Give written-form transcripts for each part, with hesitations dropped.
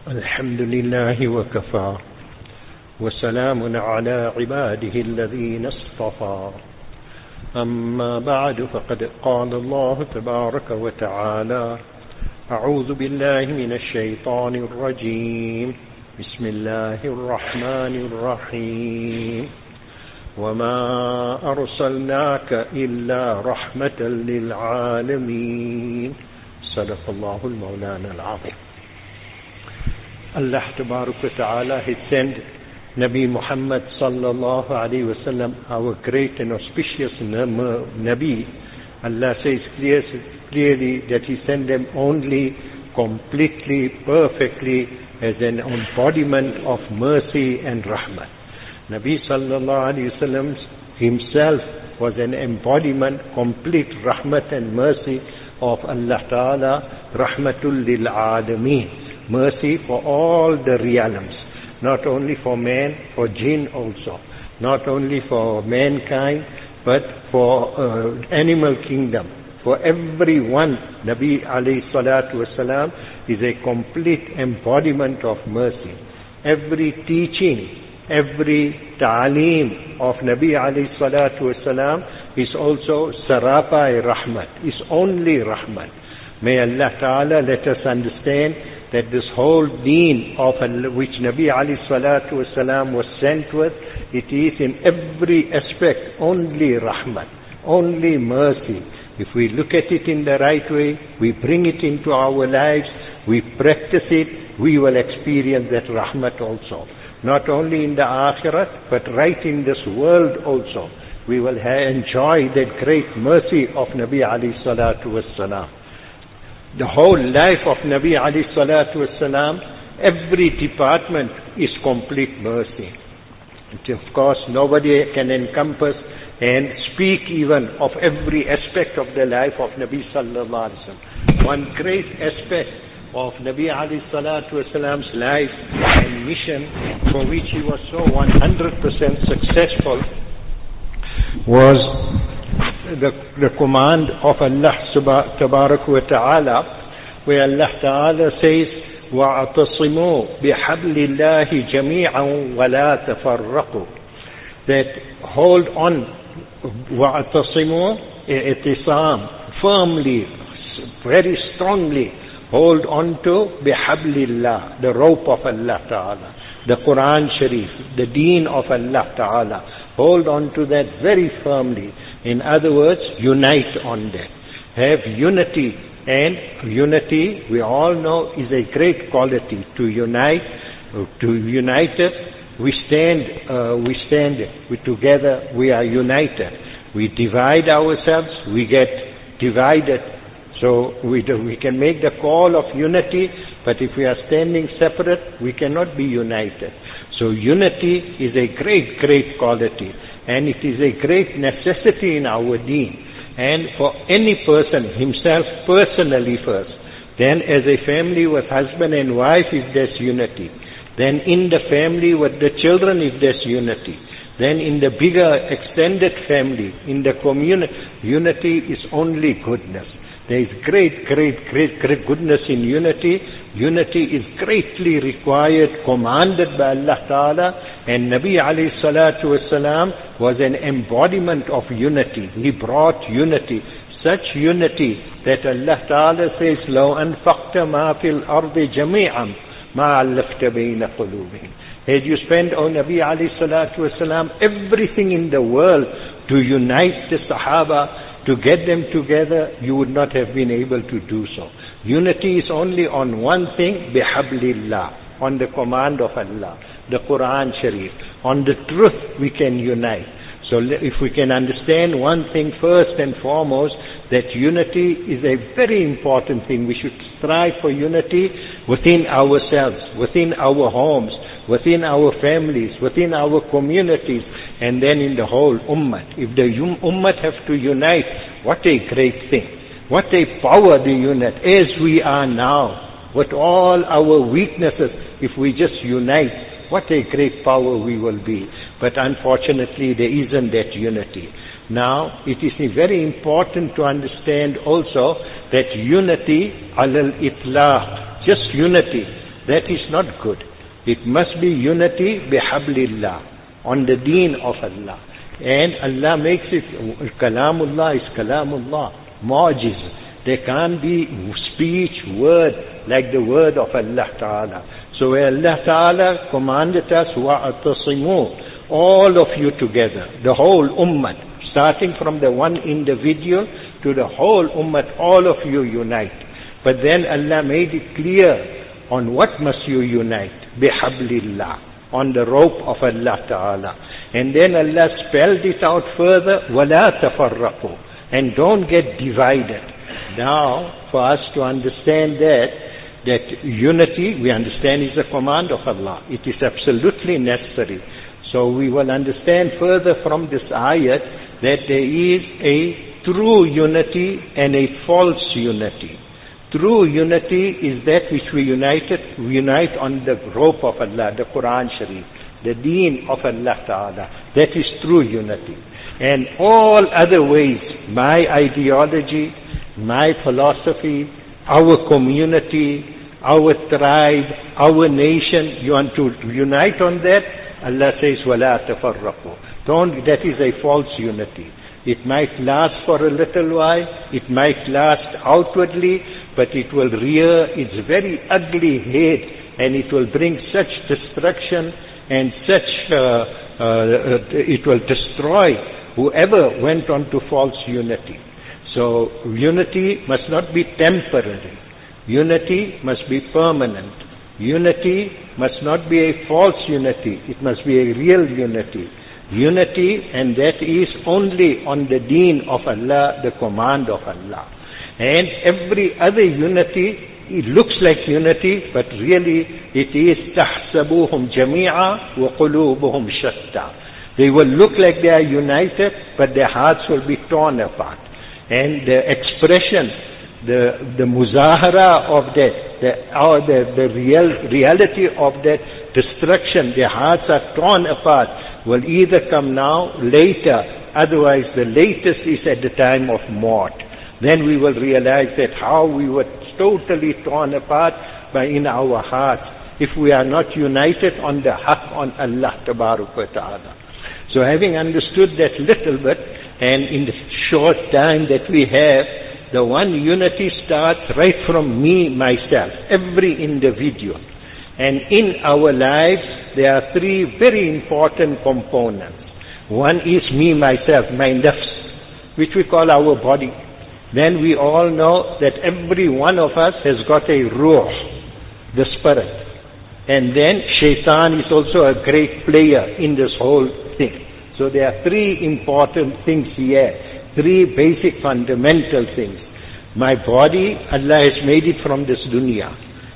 الحمد لله وكفى وسلام على عباده الذين اصطفى أما بعد فقد قال الله تبارك وتعالى أعوذ بالله من الشيطان الرجيم بسم الله الرحمن الرحيم وما أرسلناك إلا رحمة للعالمين صدق الله المولانا العظيم. Allah Tabarak wa Ta'ala had sent Nabi Muhammad sallallahu alayhi wa sallam, our great and auspicious Nabi. Allah says clearly that He sent them only completely, perfectly as an embodiment of mercy and rahmat. Nabi sallallahu alayhi wa sallam himself was an embodiment, complete rahmat and mercy of Allah Ta'ala, rahmatul lil alameen. Mercy for all the realms, not only for man, for jinn also, not only for mankind, but for animal kingdom, for everyone. Nabi alayhi salatu wasalam is a complete embodiment of mercy. Every teaching, every ta'aleem of Nabi alayhi salatu wasalam is also sarapa rahmat, is only rahmat. May Allah Ta'ala let us understand that this whole deen of which Nabi alayhi salatu wasalam was sent with, it is in every aspect only rahmat, only mercy. If we look at it in the right way, we bring it into our lives, we practice it, we will experience that rahmat also. Not only in the akhirat, but right in this world also. We will enjoy that great mercy of Nabi alayhi salatu wasalam. The whole life of Nabi alayhi salatu wasalam, every department is complete mercy. And of course, nobody can encompass and speak even of every aspect of the life of Nabi sallallahu alayhi wasallam. One great aspect of Nabi alayhi salatu wasalam's life and mission, for which he was so 100% successful, was the command of Allah Tabarak wa Ta'ala, where Allah Ta'ala says, وَاعْتَصِمُوا بِحَبْلِ اللَّهِ جَمِيعًا وَلَا تَفَرَّقُوا. That hold on, وَاعْتَصِمُوا اعْتِصَام, firmly, very strongly, hold on to بِحَبْلِ اللَّهِ, the rope of Allah Ta'ala, the Quran Sharif, the deen of Allah Ta'ala. Hold on to that very firmly. In other words, unite on that. Have unity. And unity, we all know, is a great quality. To unite, we stand together, we are united. We divide ourselves, we get divided. So we can make the call of unity, but if we are standing separate, we cannot be united. So unity is a great, great quality, and it is a great necessity in our deen. And for any person, himself personally first, then as a family with husband and wife, if there's unity, then in the family with the children, if there's unity, then in the bigger extended family, in the community, unity is only goodness. There is great goodness in unity. Unity is greatly required, commanded by Allah Ta'ala, and Nabi alayhi salatu wasalam was an embodiment of unity. He brought unity, such unity that Allah Ta'ala says, لَوْ أَنفَقْتَ مَا فِي الْأَرْضِ جَمِيعًا مَا أَلَّفْتَ بَيْنَ قُلُوبِهِمْ. Had you spent, O Nabi alayhi salatu wasalam, everything in the world to unite the Sahaba, to get them together, you would not have been able to do so. Unity is only on one thing, bihablillah, on the command of Allah, the Quran Sharif. On the truth we can unite. So if we can understand one thing first and foremost, that unity is a very important thing. We should strive for unity within ourselves, within our homes, within our families, within our communities, and then in the whole ummah. If the ummah have to unite, what a great thing. What a power the unit, as we are now, with all our weaknesses, if we just unite, what a great power we will be. But unfortunately, there isn't that unity. Now, it is very important to understand also that unity, alal itlaq, just unity, That is not good. It must be unity bihablillah, on the deen of Allah. And Allah makes it, kalamullah is kalamullah, mu'jiz. There can't be speech, word, like the word of Allah Ta'ala. So where Allah Ta'ala commanded us, wa'atasimu, all of you together, the whole ummah, starting from the one individual to the whole ummah, all of you unite. But then Allah made it clear on what must you unite, bihablillah, on the rope of Allah Ta'ala. And then Allah spelled it out further, وَلَا تَفَرَّقُوا, and don't get divided. Now, for us to understand that unity, we understand is a command of Allah. It is absolutely necessary. So we will understand further from this ayat that there is a true unity and a false unity. True unity is that which we unite on the rope of Allah, the Quran Sharif, the deen of Allah Ta'ala. That is true unity. And all other ways, my ideology, my philosophy, our community, our tribe, our nation, you want to unite on that? Allah says, وَلَا تَفَرَّقُوا. That is a false unity. It might last for a little while, it might last outwardly, but it will rear its very ugly head, and it will bring such destruction and it will destroy whoever went on to false unity. So unity must not be temporary. Unity must be permanent. Unity must not be a false unity. It must be a real unity. Unity, and that is only on the deen of Allah, the command of Allah. And every other unity, it looks like unity, but really it is تَحْسَبُوهُمْ جَمِيعًا وَقُلُوبُهُمْ شَتَّى. They will look like they are united, but their hearts will be torn apart. And the expression, the muzahara of that, the reality of that destruction, their hearts are torn apart, will either come now, later, otherwise the latest is at the time of maut. Then we will realize that how we were totally torn apart in our hearts if we are not united on the haqq, on Allah Tabaraka Ta'ala. So having understood that little bit, and in the short time that we have, the one unity starts right from me, myself, every individual. And in our lives, there are three very important components. One is me, myself, my nafs, which we call our body. Then we all know that every one of us has got a ruh, the spirit. And then shaitan is also a great player in this whole thing. So there are three important things here, three basic fundamental things. My body, Allah has made it from this dunya,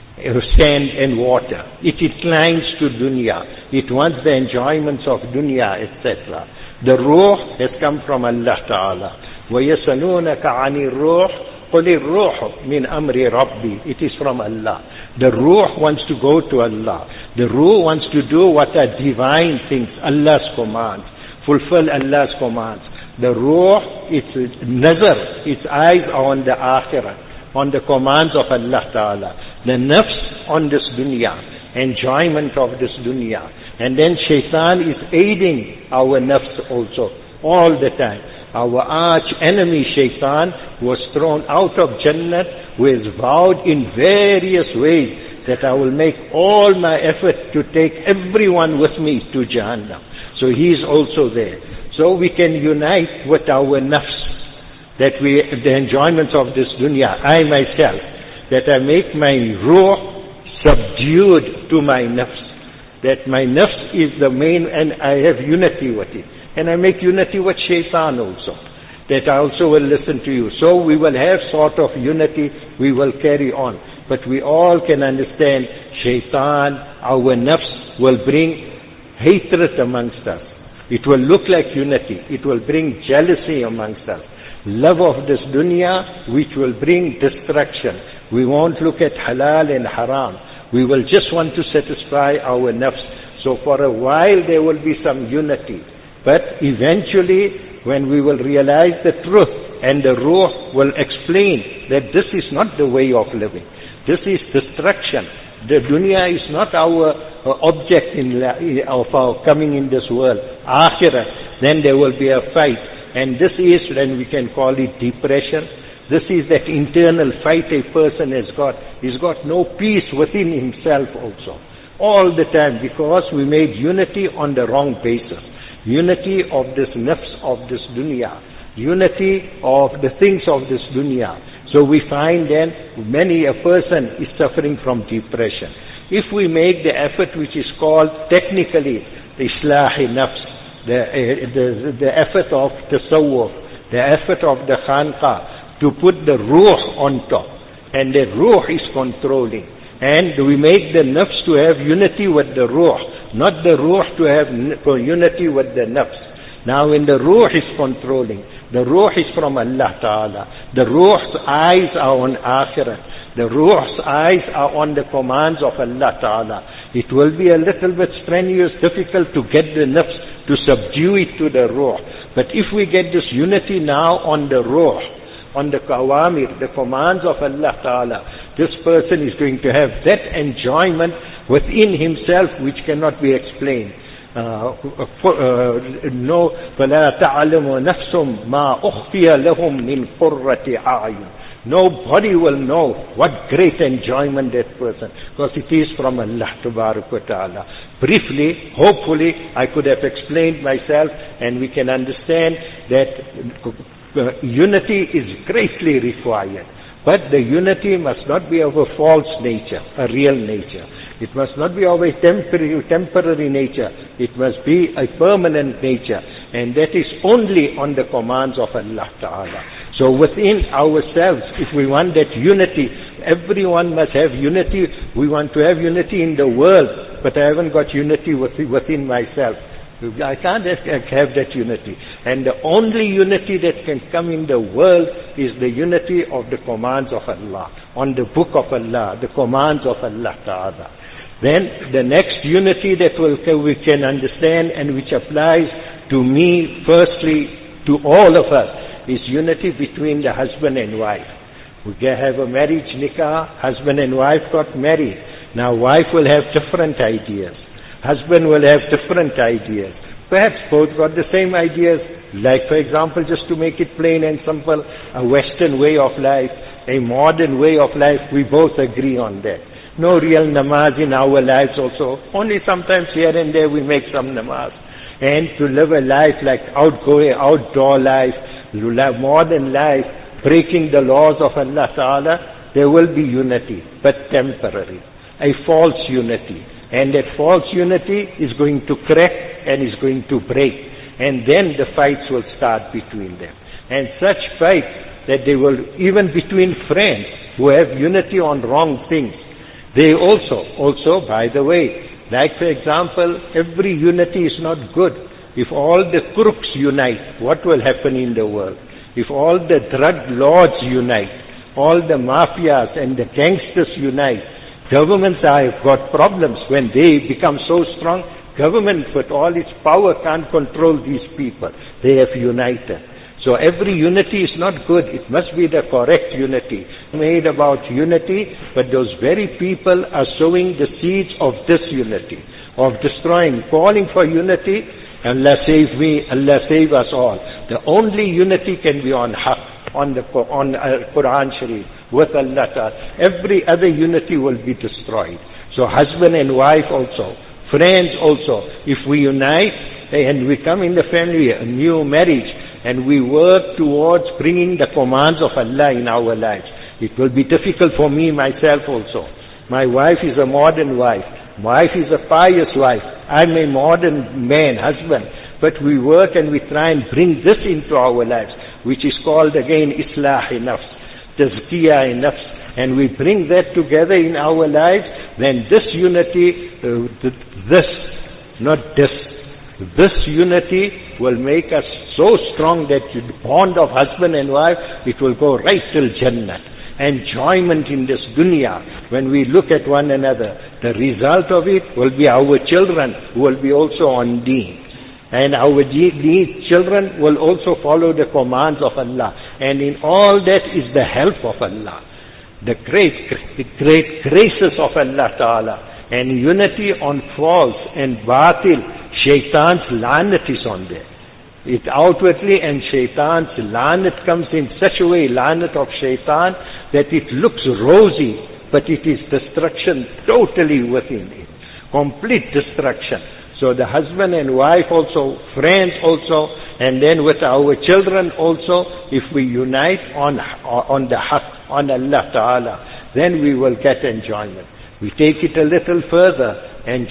sand and water. It inclines to dunya. It wants the enjoyments of dunya, etc. The ruh has come from Allah Ta'ala. وَيَسَلُونَكَ عَنِ الرُّوحِ قُلِ الرُّوحُ مِنْ أَمْرِ رَبِّي. It is from Allah. The ruh wants to go to Allah. The ruh wants to do what are divine things, Allah's commands, fulfill Allah's commands. The ruh, its nazar, its eyes are on the akhirah, on the commands of Allah Ta'ala. The nafs on this dunya, enjoyment of this dunya. And then shaitan is aiding our nafs also, all the time. Our arch enemy shaitan was thrown out of Jannah, who has vowed in various ways that I will make all my effort to take everyone with me to Jahannam. So he is also there. So we can unite with our nafs, that the enjoyments of this dunya, I myself, that I make my ruh subdued to my nafs, that my nafs is the main, and I have unity with it. And I make unity with shaitan also, that I also will listen to you. So we will have sort of unity, we will carry on. But we all can understand shaitan, our nafs, will bring hatred amongst us. It will look like unity. It will bring jealousy amongst us. Love of this dunya, which will bring destruction. We won't look at halal and haram. We will just want to satisfy our nafs. So for a while there will be some unity. But eventually, when we will realize the truth, and the ruh will explain that this is not the way of living. This is destruction. The dunya is not our object of our coming in this world. Akhirah, then there will be a fight. And this is, then we can call it depression. This is that internal fight a person has got. He's got no peace within himself also. All the time, because we made unity on the wrong basis. Unity of this nafs of this dunya. Unity of the things of this dunya. So we find then many a person is suffering from depression. If we make the effort which is called technically islahi nafs, the effort of tasawwuf, the effort of the khanqa, to put the ruh on top, and the ruh is controlling. And we make the nafs to have unity with the ruh, not the ruh to have unity with the nafs. Now when the ruh is controlling, the ruh is from Allah Ta'ala. The ruh's eyes are on Akhirah. The ruh's eyes are on the commands of Allah Ta'ala. It will be a little bit strenuous, difficult to get the nafs to subdue it to the ruh. But if we get this unity now on the ruh, on the awamir, the commands of Allah Ta'ala, this person is going to have that enjoyment within himself which cannot be explained. No, فَلَا تَعْلَمُ نَفْسٌ مَا أُخْفِيَ لَهُمْ مِنْ قُرَّةِ أَعْيُنٍ. Nobody will know what great enjoyment that person, because it is from Allah Ta'ala. Briefly, hopefully, I could have explained myself, and we can understand that unity is greatly required. But the unity must not be of a false nature, a real nature. It must not be of a temporary nature. It must be a permanent nature. And that is only on the commands of Allah Ta'ala. So within ourselves, if we want that unity, everyone must have unity. We want to have unity in the world, but I haven't got unity within myself. I can't have that unity. And the only unity that can come in the world is the unity of the commands of Allah, on the book of Allah, the commands of Allah Ta'ala. Then the next unity that we can understand and which applies to me, firstly, to all of us, is unity between the husband and wife. We can have a marriage nikah, husband and wife got married. Now wife will have different ideas. Husband will have different ideas. Perhaps both got the same ideas. Like, for example, just to make it plain and simple, a Western way of life, a modern way of life, we both agree on that. No real namaz in our lives also. Only sometimes here and there we make some namaz. And to live a life like outdoor life, modern life, breaking the laws of Allah Ta'ala, there will be unity, but temporary. A false unity. And that false unity is going to crack and is going to break. And then the fights will start between them. And such fights that they will, even between friends who have unity on wrong things, they also, by the way, like for example, every unity is not good. If all the crooks unite, what will happen in the world? If all the drug lords unite, all the mafias and the gangsters unite, governments have got problems. When they become so strong, government with all its power can't control these people. They have united. So every unity is not good. It must be the correct unity. Made about unity, but those very people are sowing the seeds of disunity, of destroying, calling for unity. Allah save me, Allah save us all. The only unity can be on haqq, on Quran Sharif, with Allah Ta'ala. Every other unity will be destroyed. So husband and wife also, friends also, if we unite and we come in the family, a new marriage, and we work towards bringing the commands of Allah in our lives. It will be difficult for me myself also. My wife is a modern wife. My wife is a pious wife. I'm a modern man, husband. But we work and we try and bring this into our lives, which is called again Islah nafs, Tazkiyah nafs. And we bring that together in our lives, then this unity, this unity will make us so strong that the bond of husband and wife, it will go right till Jannah. Enjoyment in this dunya, when we look at one another, the result of it will be our children who will be also on deen. And our children will also follow the commands of Allah. And in all that is the help of Allah. the great graces of Allah Ta'ala. And unity on false and batil, shaitan's lanat is on there. It outwardly, and shaitan's lanat comes in such a way, lanat of shaitan, that it looks rosy, but it is destruction totally within it. Complete destruction. So the husband and wife also, friends also, and then with our children also, if we unite on the haqq, on Allah Ta'ala, then we will get enjoyment. We take it a little further, and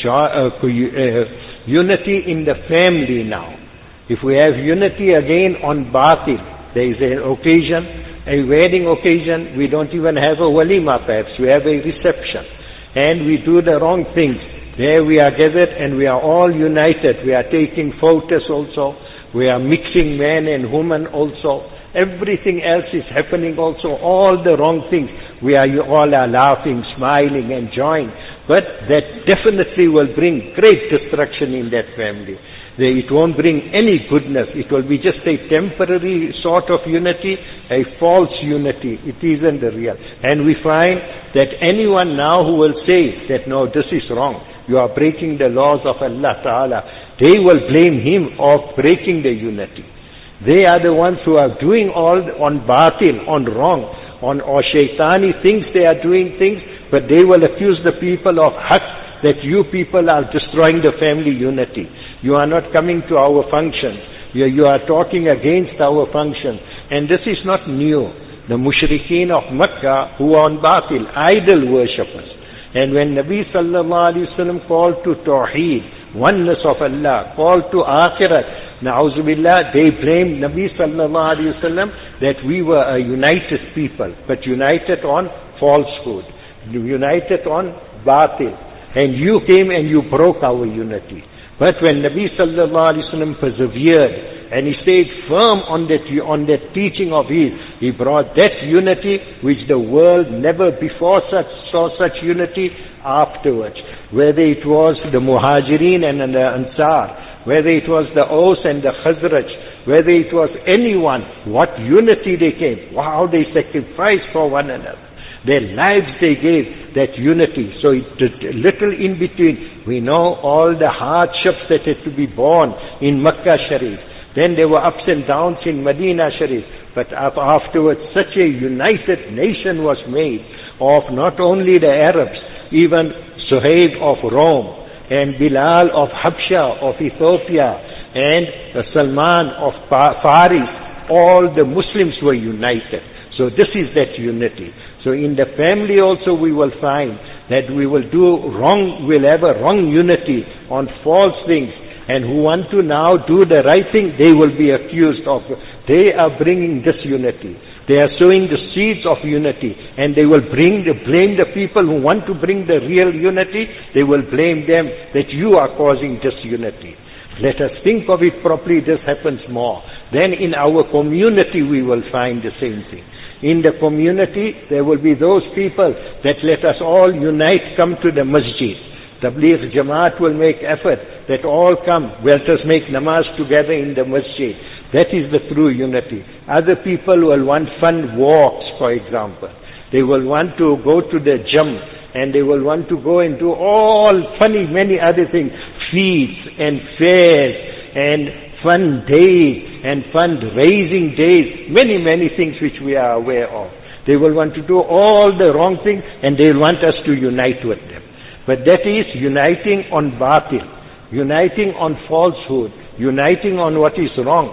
unity in the family now. If we have unity again on batil, there is an occasion, a wedding occasion, we don't even have a walima perhaps, we have a reception. And we do the wrong things. There we are gathered and we are all united. We are taking photos also. We are mixing men and women also. Everything else is happening also. All the wrong things. We are all are laughing, smiling, enjoying. But that definitely will bring great destruction in that family. It won't bring any goodness. It will be just a temporary sort of unity, a false unity. It isn't the real. And we find that anyone now who will say that, no, this is wrong, you are breaking the laws of Allah Ta'ala, they will blame him of breaking the unity. They are the ones who are doing all on batil, on wrong, on or shaitani things. They are doing things, but they will accuse the people of haqq, that you people are destroying the family unity. You are not coming to our functions. You are talking against our functions. And this is not new. The mushrikeen of Makkah who are on batil, idol worshippers. And when Nabi sallallahu alayhi wa sallam called to Tawheed, oneness of Allah, called to Akhirat, na'uzubillah, they blamed Nabi sallallahu alayhi wa sallam that we were a united people, but united on falsehood, united on batil. And you came and you broke our unity. But when Nabi sallallahu alayhi wa sallam persevered and he stayed firm on that teaching of his, he brought that unity which the world never before saw such unity afterwards. Whether it was the Muhajirin and the Ansar, whether it was the Aus and the Khazraj, whether it was anyone, what unity they came, how they sacrificed for one another. Their lives they gave, that unity. So little in between, we know all the hardships that had to be borne in Makkah Sharif. Then there were ups and downs in Medina Sharif. But afterwards, such a united nation was made of not only the Arabs, even Suhaib of Rome, and Bilal of Habsha, of Ethiopia, and Salman of Faris. All the Muslims were united. So this is that unity. So in the family also we will find that we will do wrong, we'll have a wrong unity on false things. And who want to now do the right thing, they will be accused of, they are bringing disunity. They are sowing the seeds of unity. And they will blame the people who want to bring the real unity, they will blame them that you are causing disunity. Let us think of it properly, this happens more. Then in our community we will find the same thing. In the community, there will be those people that let us all unite, come to the masjid. Tabligh Jamaat will make effort that all come, let us make namaz together in the masjid. That is the true unity. Other people will want fun walks, for example. They will want to go to the gym, and they will want to go and do all funny, many other things, feasts and fairs and fun days and fundraising days, many things which we are aware of. They will want to do all the wrong things and they will want us to unite with them. But that is uniting on batil, uniting on falsehood, uniting on what is wrong.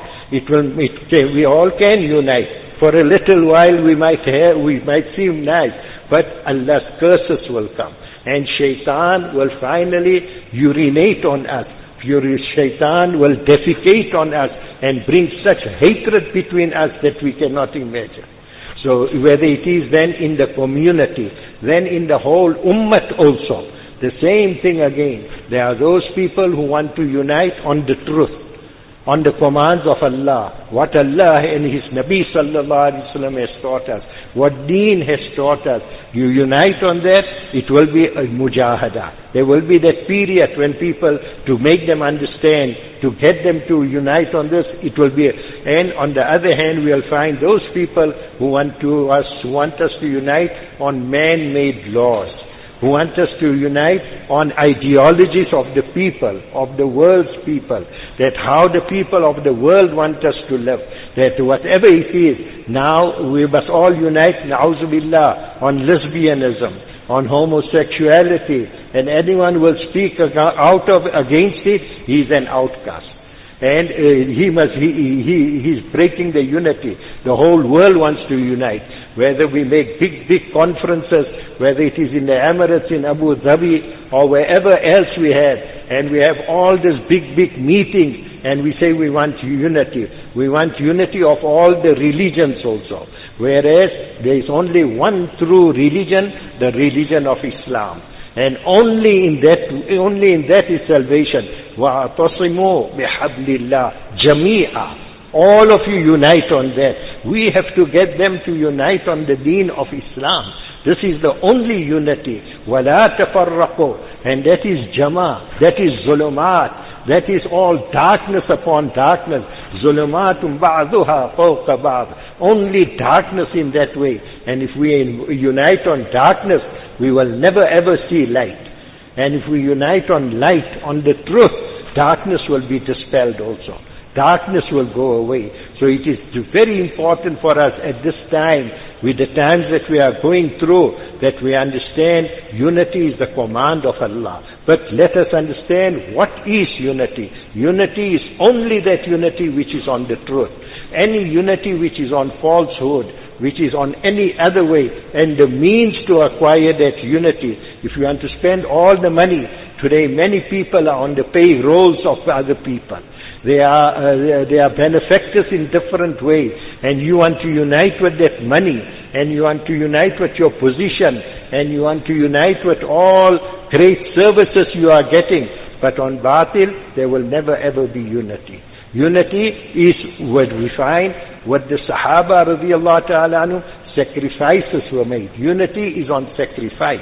We all can unite. For a little while we might seem nice, but Allah's curses will come. And shaitan will finally urinate on us. Shaitan will defecate on us and bring such hatred between us that we cannot imagine. So whether it is then in the community, then in the whole ummah also, the same thing again. There are those people who want to unite on the truth. on the commands of Allah, what Allah and His Nabi sallallahu alaihi wasallam has taught us, what Deen has taught us. You unite on that, it will be a mujahada. There will be that period when people, to make them understand, to get them to unite on this, it will be. And on the other hand, we will find those people who want us to unite on man-made laws, who want us to unite on ideologies of the people, of the world's people, that how the people of the world want us to live, that whatever it is, now we must all unite, na'udzu billah, on lesbianism, on homosexuality, and anyone will speak against it, he is an outcast. And he's breaking the unity. The whole world wants to unite. Whether we make big conferences, whether it is in the Emirates, in Abu Dhabi, or wherever else we have, and we have all this big meetings, and we say we want unity. We want unity of all the religions also. Whereas there is only one true religion, the religion of Islam. And only in that is salvation. وَاعْتَصِمُوا بِحَبْلِ اللَّهِ جَمِيعًا. All of you unite on that. We have to get them to unite on the deen of Islam. This is the only unity. وَلَا تَفَرَّقُوا. And that is jama, that is zulumat, that is all darkness upon darkness. Zulumatun ba'duha fawqa ba'd. Only darkness in that way. And if we unite on darkness, we will never ever see light. And if we unite on light, on the truth, darkness will be dispelled also. Darkness will go away. So it is very important for us at this time, with the times that we are going through, that we understand unity is the command of Allah. But let us understand what is unity. Unity is only that unity which is on the truth. Any unity which is on falsehood, which is on any other way, and the means to acquire that unity. If you want to spend all the money, today many people are on the payrolls of other people. They are benefactors in different ways, and you want to unite with that money, and you want to unite with your position, and you want to unite with all great services you are getting. But on batil, there will never ever be unity. Unity is what we find, what the Sahaba radiallahu ta'ala anhu, sacrifices were made. Unity is on sacrifice.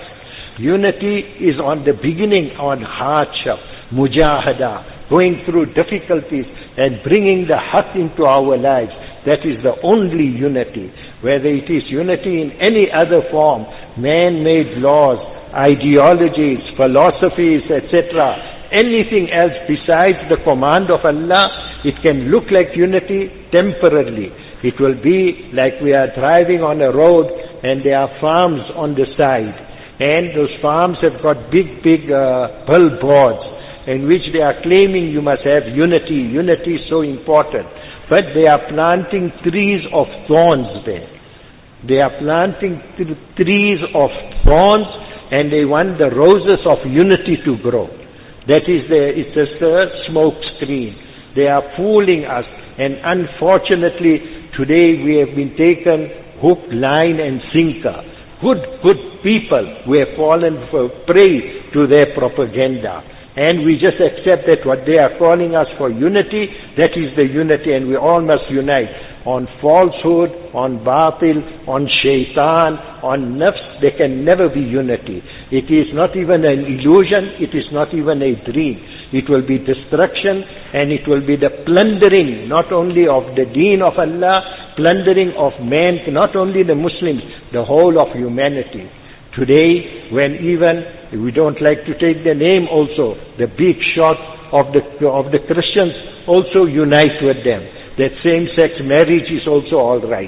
Unity is on the beginning on hardship, mujahada, going through difficulties and bringing the haqq into our lives. That is the only unity. Whether it is unity in any other form, man-made laws, ideologies, philosophies, etc., anything else besides the command of Allah, it can look like unity temporarily. It will be like we are driving on a road and there are farms on the side. And those farms have got big billboards in which they are claiming you must have unity. Unity is so important. But they are planting trees of thorns there. They are planting trees of thorns, and they want the roses of unity to grow. That is it's just a smoke screen. They are fooling us, and unfortunately today we have been taken hook, line and sinker. Good people, we have fallen for prey to their propaganda. And we just accept that what they are calling us for unity, that is the unity, and we all must unite. On falsehood, on batil, on shaitan, on nafs, there can never be unity. It is not even an illusion, it is not even a dream. It will be destruction, and it will be the plundering, not only of the deen of Allah, plundering of man, not only the Muslims, the whole of humanity. Today, when even, we don't like to take the name also, the big shot of the Christians also unite with them. That same-sex marriage is also all right.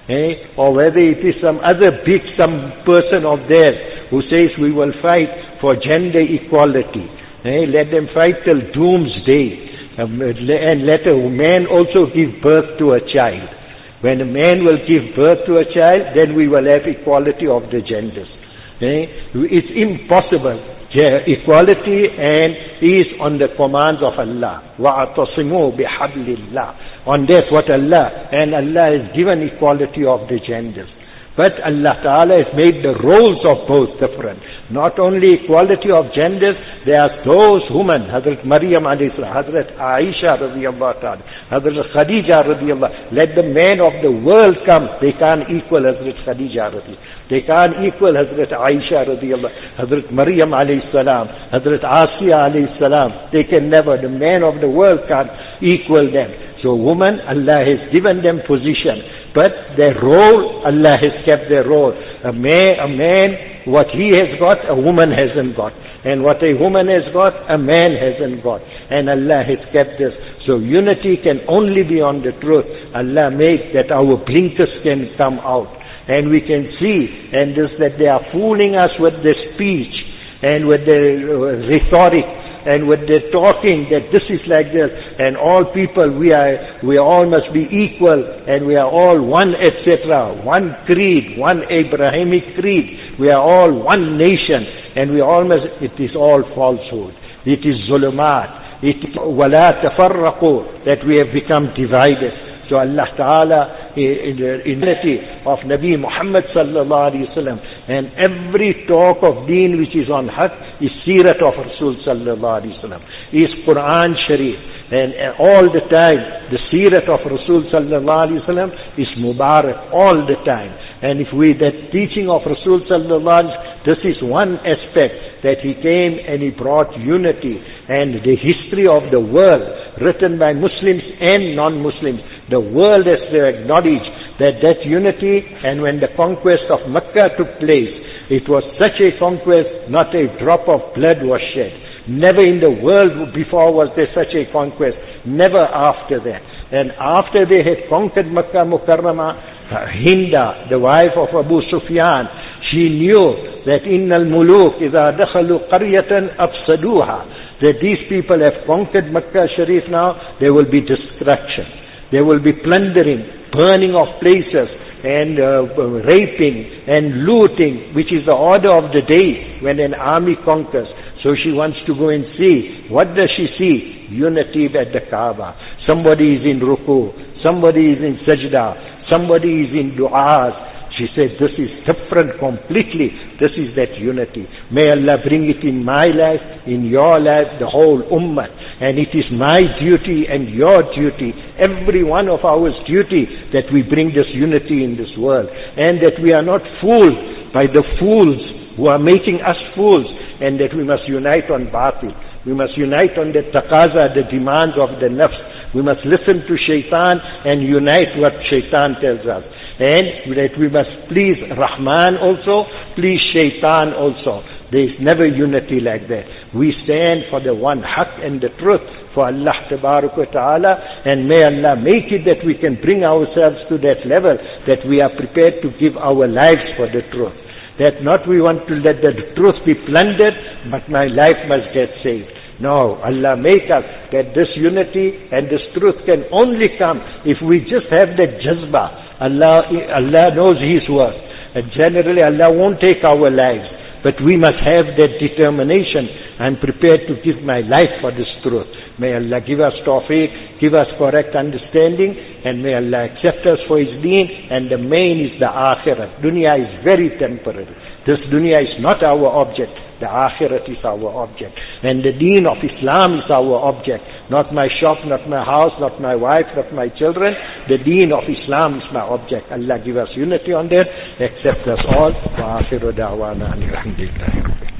Or whether it is some other some person of theirs who says we will fight for gender equality. Let them fight till doomsday. And let a man also give birth to a child. When a man will give birth to a child, then we will have equality of the genders. It's impossible. Equality and is on the commands of Allah. وَاعْتَصِمُوا بِحَبْلِ اللَّهِ. On that what Allah, and Allah has given equality of the genders. But Allah Ta'ala has made the roles of both different. Not only equality of genders, there are those women, Hazrat Maryam alayhi salam, Hazrat Aisha radiyallahu ta'ala, Hazrat Khadija radiyallahu. Let the men of the world come, they can't equal Hazrat Khadija radiyallahu. They can't equal Hazrat Aisha radiyallahu, Hazrat Maryam alayhi salam, Hazrat Asiya alayhi salam. They can never, the men of the world can't equal them. So women, Allah has given them position. But their role, Allah has kept their role. A man, what he has got, a woman hasn't got. And what a woman has got, a man hasn't got. And Allah has kept this. So unity can only be on the truth. Allah made that our blinkers can come out. And we can see, and this that they are fooling us with their speech, and with their rhetoric, and with their talking that this is like this, and all people we all must be equal, and we are all one, etc. One creed, one Abrahamic creed. We are all one nation, and we all must. It is all falsehood. It is zulumat. It is wala tafarraqu, that we have become divided. So Allah Ta'ala, in the unity of Nabi Muhammad sallallahu alaihi wasallam, and every talk of deen which is on haq is Seerat of Rasul sallallahu alaihi wasallam, is Quran Sharif, and all the time the Seerat of Rasul sallallahu alaihi wasallam is Mubarak all the time. And if that teaching of Rasul sallallahu alaihi wasallam, this is one aspect, that he came and he brought unity, and the history of the world written by Muslims and non-Muslims, the world has to acknowledge that unity. And when the conquest of Mecca took place, it was such a conquest, not a drop of blood was shed. Never in the world before was there such a conquest, never after that. And after they had conquered Mecca Mukarramah, Hinda, the wife of Abu Sufyan, she knew that innal muluk idha dakhalu qaryatan afsaduha, that these people have conquered Mecca Sharif now, there will be destruction. There will be plundering, burning of places, and raping and looting, which is the order of the day when an army conquers. So she wants to go and see. What does she see? Unity at the Kaaba. Somebody is in ruku, somebody is in sajda, somebody is in du'as. She said, this is different completely. This is that unity. May Allah bring it in my life, in your life, the whole ummah. And it is my duty and your duty, every one of ours duty, that we bring this unity in this world. And that we are not fooled by the fools who are making us fools. And that we must unite on batil. We must unite on the taqaza, the demands of the nafs. We must listen to shaitan and unite what shaitan tells us. And that we must please Rahman also, please shaitan also. There is never unity like that. We stand for the one haq and the truth, for Allah Tabarak wa Ta'ala, and may Allah make it that we can bring ourselves to that level, that we are prepared to give our lives for the truth. That not we want to let the truth be plundered, but my life must get saved. No, Allah make us that this unity and this truth can only come if we just have that jazba. Allah knows His work. And generally Allah won't take our lives. But we must have that determination. I'm prepared to give my life for this truth. May Allah give us tawfiq, give us correct understanding, and may Allah accept us for His deen. And the main is the akhirah. Dunya is very temporary. This dunya is not our object. The akhirat is our object. And the deen of Islam is our object. Not my shop, not my house, not my wife, not my children. The deen of Islam is my object. Allah give us unity on that. Accept us all. Wa akhiru da'wana alhamdulillah.